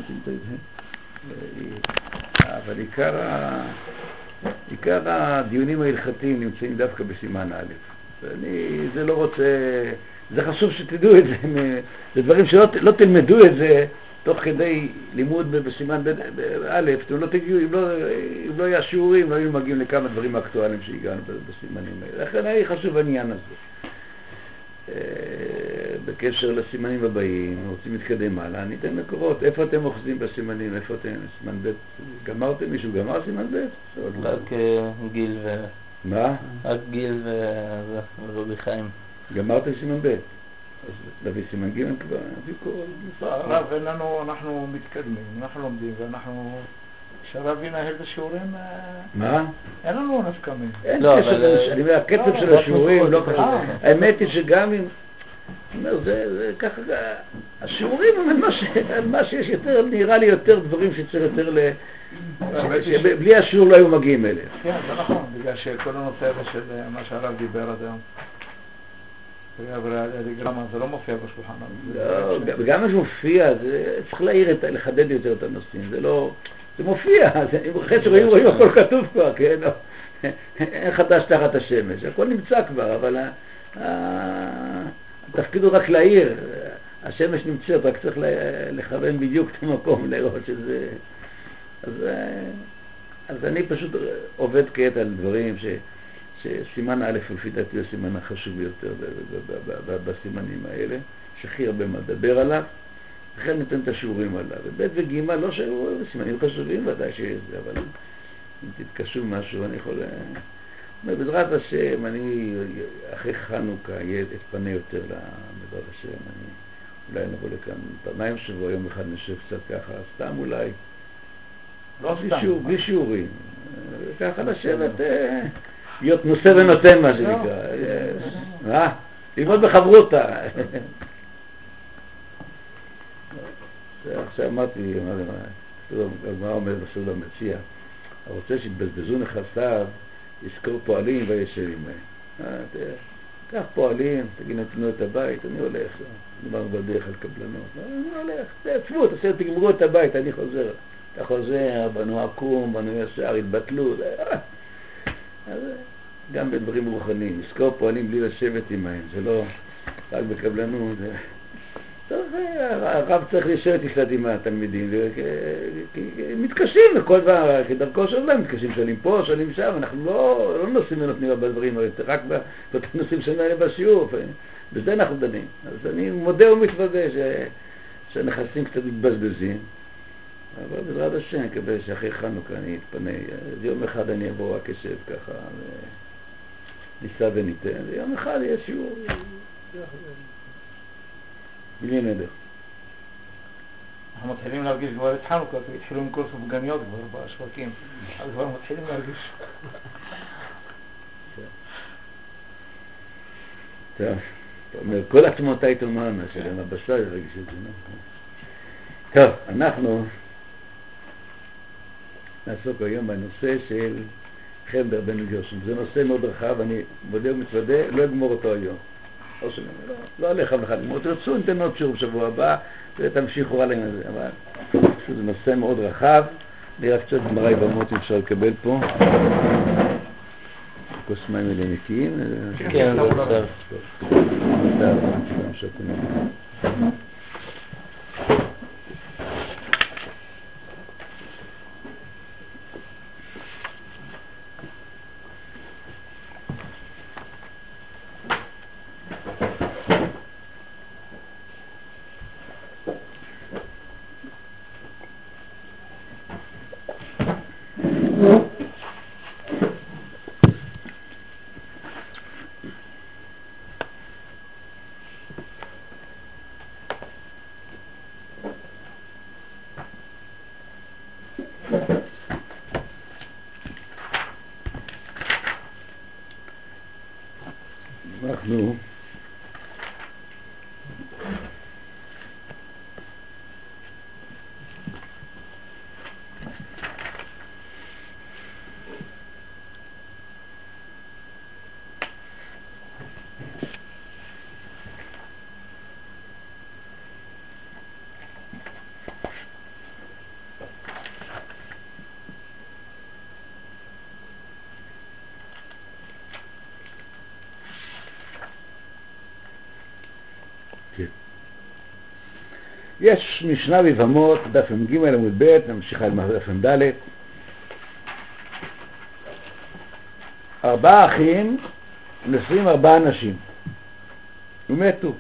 אבל עיקר הדיונים ההלכתיים נמצאים דווקא בסימן א'. זה לא רוצה, זה חשוב שתדעו את זה, זה דברים שלא תלמדו את זה תוך כדי לימוד בסימן א', אתם לא תגיעו, אם לא היה שיעורים, לא היינו מגיעים לכמה דברים אקטואליים שהגענו בסימנים האלה. לכן היה חשוב העניין הזה. בקשר לסימנים הבאים, רוצים להתקדם הלאה, אני אתן מקורות. איפה אתם אוחזים בסימנים? איפה אתם? סימן ב' גמרתם? מישהו גמר סימן ב'? רק גיל מה? רק גיל ורבי חיים. גמרתם סימן ב'? אז להביא סימן ג' כבר, נביא קורא. הרב, אנחנו מתקדמים, אנחנו לומדים, ואנחנו... שהרב ינהל את השיעורים... מה? אין לנו נפקמים. אין קשר, אני אומר, הקצב של השיעורים לא קשור. האמת היא שגם אם... זה ככה, השיעורים הם על מה שיש יותר, נראה לי יותר דברים שצריך יותר בלי השיעור לא היו מגיעים אליהם. כן, זה נכון, בגלל שכל הנושא הזה של מה שהרב דיבר עד היום. זה לא מופיע בשולחן. לא, וגם מה שמופיע, צריך להעיר, לחדד יותר את הנושאים, זה לא... זה מופיע, אחרי שרואים הכל כתוב כבר, כן? אין חדש תחת השמש, הכל נמצא כבר, אבל התפקיד הוא רק להעיר, השמש נמצאת, רק צריך לכוון בדיוק את המקום, לראות שזה... אז אני פשוט עובד כעת על דברים שסימן א' לפי דעתי הוא הסימן החשוב ביותר בסימנים האלה, שהכי הרבה מדבר עליו, לכן ניתן את השיעורים עליו. וב' וג' לא שהיו סימנים חשובים ודאי שיש זה, אבל אם תתקשו משהו אני יכול... בעזרת השם, אני אחרי חנוכה אתפנה יותר בעזרת השם, אולי נבוא לכאן פעמיים שבוע, יום אחד נשב קצת ככה, סתם אולי, לא סתם, בלי שיעורים, ככה לשבת, להיות נושא ונותן מה שנקרא, ללמוד בחברותה. עכשיו אמרתי, מה אומר בסוד המציע, הרוצה שיתבזבזו נכסיו, יזכור פועלים וישב עמהם. קח פועלים, תגיד נתנו את הבית, אני הולך, נאמר בדרך על קבלנות, אני הולך, תעצבו, תגמרו את הבית, אני חוזר. אתה חוזר, בנו עקום, בנו ישר, התבטלו, אז גם בדברים רוחניים, יזכור פועלים בלי לשבת עמהם, זה לא רק בקבלנות, הרב צריך לשבת יחד עם התלמידים, מתקשים לכל דבר, כדרכו של דבר, מתקשים שואלים פה, שואלים שם, אנחנו לא נושאים ונותנים בדברים, רק בנושאים שלנו בשיעור, בזה אנחנו דנים. אז אני מודה ומתוודה שהנכסים קצת מתבזבזים, אבל בעזרת השם, כדי שאחרי חנוכה אני אתפנה, יום אחד אני אבוא רק אשב ככה, ניסה וניתן, ויום אחד יהיה שיעור. בלי נדר. אנחנו מתחילים להרגיש כבר את חנוכה, התחילו עם כל סופגניות כבר בשווקים, אז כבר מתחילים להרגיש. טוב, אתה אומר, כל עצמותי תאמרנה, שלהם הבשר ירגיש את זה, טוב, אנחנו נעסוק היום בנושא של חמבר בן גרשום. זה נושא מאוד רחב, אני מודה ומתוודה, לא אגמור אותו היום. לא עליך בכלל, אם תרצו ניתן עוד שיעור בשבוע הבא ותמשיכו עליהם את זה, אבל זה נושא מאוד רחב. אני רק קצת גמרא יבמות אם אפשר לקבל פה כוס מים אלה נקיים. כן, זה בסדר. יש משנה ביבמות, דף מ"ג עמוד ב', נמשיכה לדף מ"ד. 4 אחים, 24 אנשים, ומתו.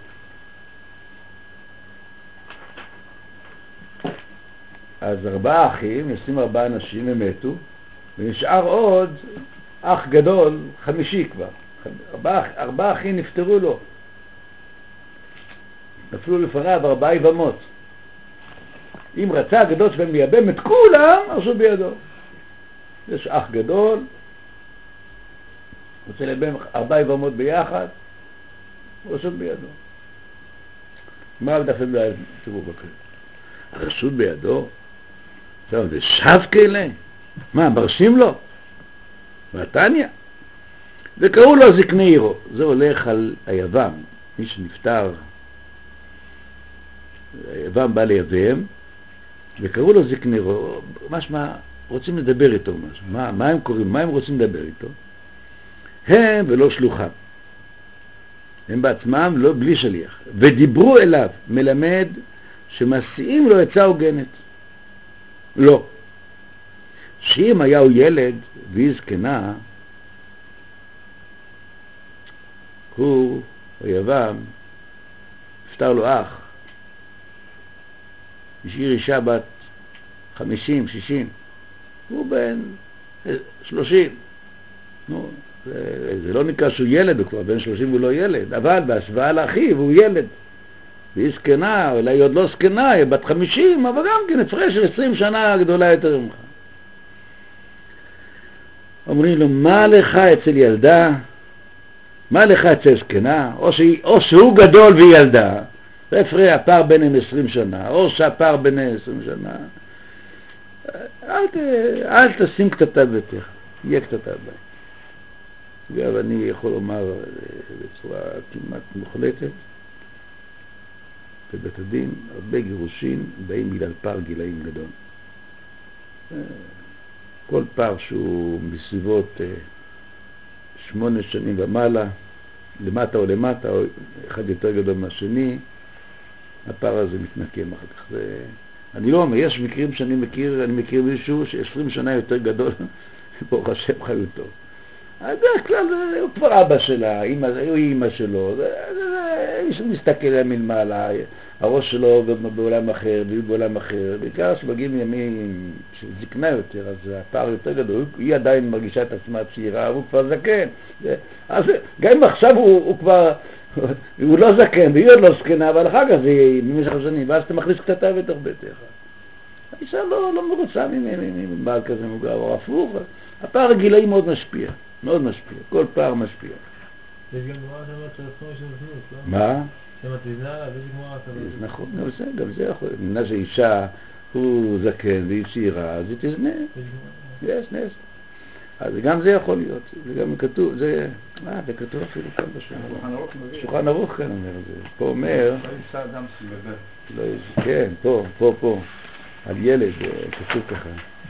אז 4 אחים, 24 אנשים, הם מתו, ונשאר עוד אח גדול, 5 כבר. 4 אחים נפטרו לו. נפלו לפניו 4 יבמות. אם רצה הגדול שבהם לייבם את כולם, עשו בידו. יש אח גדול, רוצה לייבם 4 יבמות ביחד, עשו בידו. מה לדפים להם? תראו בקרב. הרשות בידו? עכשיו זה שב כאלה? מה, מרשים לו? בתניא. וקראו לו זקני עירו. זה הולך על היבם, מי שנפטר. היבם בא ליבם, וקראו לו זקני עירו. משמע, רוצים לדבר איתו משהו. מה הם קוראים? מה הם רוצים לדבר איתו? הם ולא שלוחם. הם בעצמם לא בלי שליח. ודיברו אליו, מלמד שמסיעים לו עצה הוגנת. לא. שאם היה הוא ילד והיא זקנה, הוא, היבם, נפטר לו אח, השאיר אישה בת 50, 60, הוא בן 30. נו, זה לא נקרא שהוא ילד, הוא כבר בן 30 הוא לא ילד, אבל בהשוואה לאחיו הוא ילד. והיא זקנה, אולי היא עוד לא זקנה, היא בת 50, אבל גם כן הפרש של 20 שנה גדולה יותר ממך. אומרים לו, מה לך אצל ילדה? מה לך אצל זקנה? או שהוא גדול והיא ילדה, והפריע הפער ביניהם 20 שנה, או שהפער ביניהם 20 שנה. אל תשים קטטה בביתך, יהיה קטטה בית. אגב, אני יכול לומר בצורה כמעט מוחלטת, בבית הדין, הרבה גירושין באים בגלל פער גילאים גדול. כל פער שהוא בסביבות 8 שנים ומעלה, למטה או למטה, או אחד יותר גדול מהשני, הפער הזה מתנקם אחר כך. אני לא אומר, יש מקרים שאני מכיר מישהו ש20 שנה יותר גדול, ברוך השם חיותו. בדרך כלל הוא כבר אבא שלה, הוא אימא שלו, מישהו מסתכל עליהם מלמעלה, הראש שלו בעולם אחר, והוא בעולם אחר, בעיקר שמגיעים ימים של זקנה יותר, אז הפער יותר גדול, היא עדיין מרגישה את עצמה צעירה, הוא כבר זקן. אז גם אם עכשיו הוא כבר, הוא לא זקן, והיא עוד לא זקנה, אבל אחר כך זה יהיה במשך השנים, ואז אתה מכניס קטטה בתוך ביתך. האישה לא מרוצה מבעל כזה מוגר, או הפוך, הפער הגילאי מאוד משפיע. מאוד משפיע, כל פער משפיע. יש גם גמרא שאומרת שעצמו יש זנות, לא? מה? שמתיזה עליו, יש גמרא שאומרת. נכון, גם זה יכול להיות. מנה שאישה, הוא זקן והיא צעירה, אז היא תזנה. יש נס. אז גם זה יכול להיות. זה גם כתוב, זה כתוב אפילו כאן בשולחן. שולחן ערוך כאן אומר את זה. פה אומר... לא יישא אדם סביבך. כן, פה. על ילד, כתוב ככה.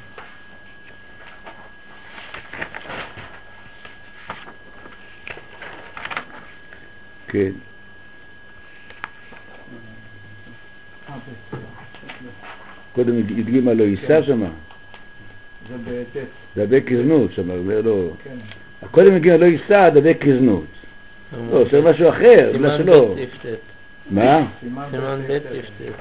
כן. קודם הדגים על לא יישא שמה. זה בטט. דבק כזנות, שמה, אומר לו. כן. קודם הדגים על לא יישא, דבק כזנות. לא, זה משהו אחר, בגלל שלא. מה? סימן ב' יפתת.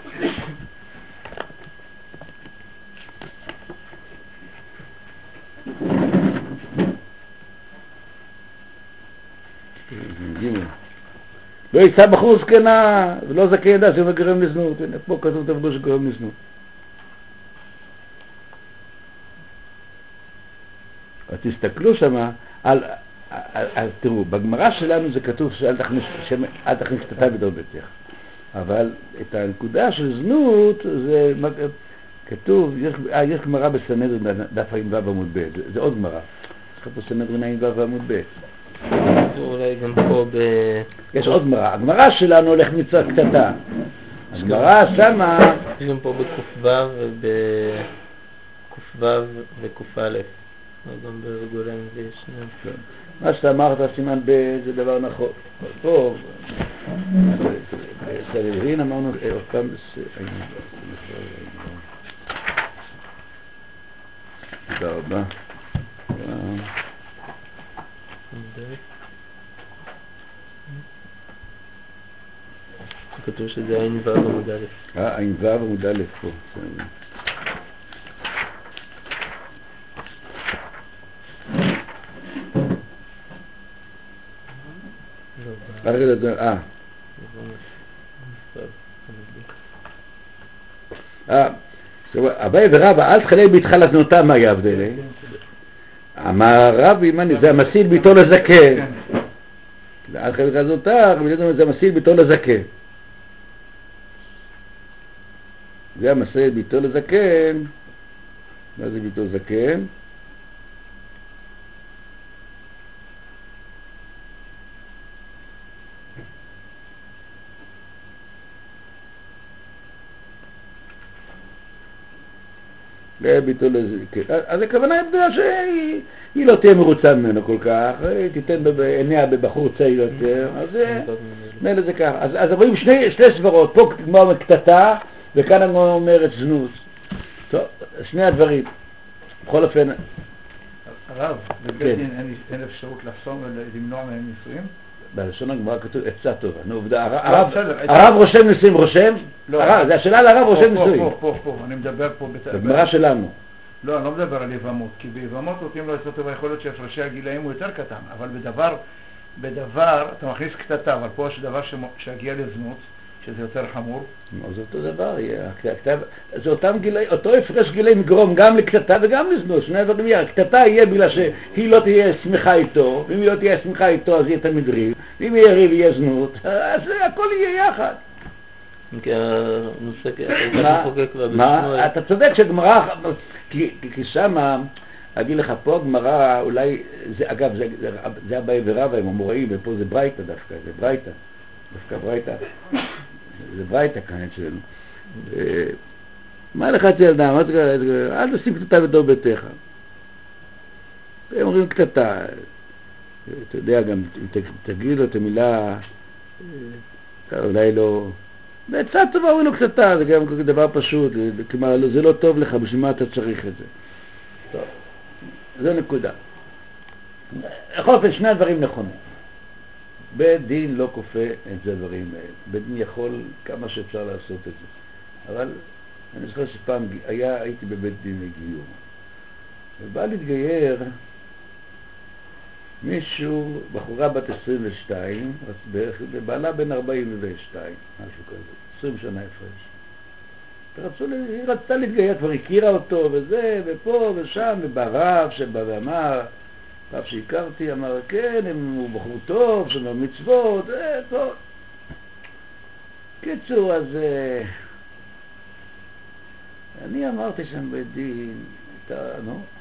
לא יישא בחור זקנה, ולא זקן ידע שהוא גורם לזנות. הנה, פה כתוב תבגו שגורם לזנות. אז תסתכלו שמה, אז תראו, בגמרא שלנו זה כתוב שאל תכניס קטטה בתוך ביתך. אבל את הנקודה של זנות, זה כתוב, יש גמרא בסנהדרין דף ע"ו עמוד ב', זה עוד גמרא. יש פה סנהדרין ע"ו עמוד ב'. אולי גם פה יש עוד גמרא. הגמרא שלנו הולך מצד קטטה. הגמרא שמה... יש גם פה בק"ו וק"א. גם ברגולם ויש שניהם. מה שאתה אמרת, סימן ב' זה דבר נכון. פה... סנהדרין אמרנו עוד פעם, תודה רבה. כתוב שזה עין ו' עמוד א'. עין ו' עמוד א' פה. אביי ורבא אל תחלה בהתחלתנותם מה יבדלי. אמר רבי מני זה המסיל ביתו לזקן. אל תחלה בהתחלתנותם זה המסיל ביתו לזקן. זה המסיל ביתו לזקן. מה זה ביתו לזקן? לביטול הזקן. אז הכוונה היא שהיא לא תהיה מרוצה ממנו כל כך, היא תיתן בעיניה בבחור צעיר יותר, אז מילא זה ככה. אז רואים שני סברות, פה כמו קטטה וכאן אני אומרת זנות. טוב, שני הדברים. בכל אופן... הרב, בבית דין אין אפשרות לחסום ולמנוע מהם נישואים? בלשון הגמרא כתוב עצה טובה. נו, עובדה, הרב רושם נישואים, רושם? זה השאלה לרב רושם נישואים. פה, אני מדבר פה... בגמרא שלנו. לא, אני לא מדבר על יבמות, כי ביבמות נותנים לו עצה טובה, יכול להיות שהפרשי הגילאים הוא יותר קטן, אבל בדבר, אתה מכניס קטטה, אבל פה יש דבר שהגיע לזנות, שזה יותר חמור. זה אותו דבר, זה אותם גילאים, אותו הפרש גילאים יגרום גם לקטטה וגם לזנות, שני דברים, הקטטה יהיה בגלל שהיא לא תהיה שמחה איתו, ואם היא לא תהיה שמחה איתו אז יהיה תמיד ריב, ואם יהיה ריב יהיה זנות, אז הכל יהיה יחד. כי הנושא ככה מחוקק כבר מה? אתה צודק שגמרא, כי שמה, אגיד לך פה הגמרא, אולי, אגב, זה אביי ורבא עם המוראים, ופה זה ברייתא דווקא, זה ברייתא, דווקא ברייתא. זה ברייתא כאן אצלנו. מה לך אצל אדם? אל תשים קטטה בתוך ביתך. הם אומרים קטטה. אתה יודע גם, אם תגיד לו את המילה, אולי לא... בעצה טובה אומרים לו קטטה, זה גם דבר פשוט. כלומר, זה לא טוב לך, בשביל מה אתה צריך את זה. טוב, זו נקודה. בכל אופן, שני הדברים נכונים. בית דין לא כופה את זה הדברים האלה. בית דין יכול כמה שאפשר לעשות את זה. אבל אני זוכר שפעם הייתי בבית דין לגיור. ובא להתגייר מישהו, בחורה בת 22, ובעלה בן 42, משהו כזה, 20 שנה הפרש. היא רצתה להתגייר, כבר הכירה אותו וזה, ופה ושם, וברב שבא ואמר, רב שהכרתי אמר, כן, הוא בחור טוב, שומר מצוות, טוב. קיצור, אז אני אמרתי שם בית דין, נו,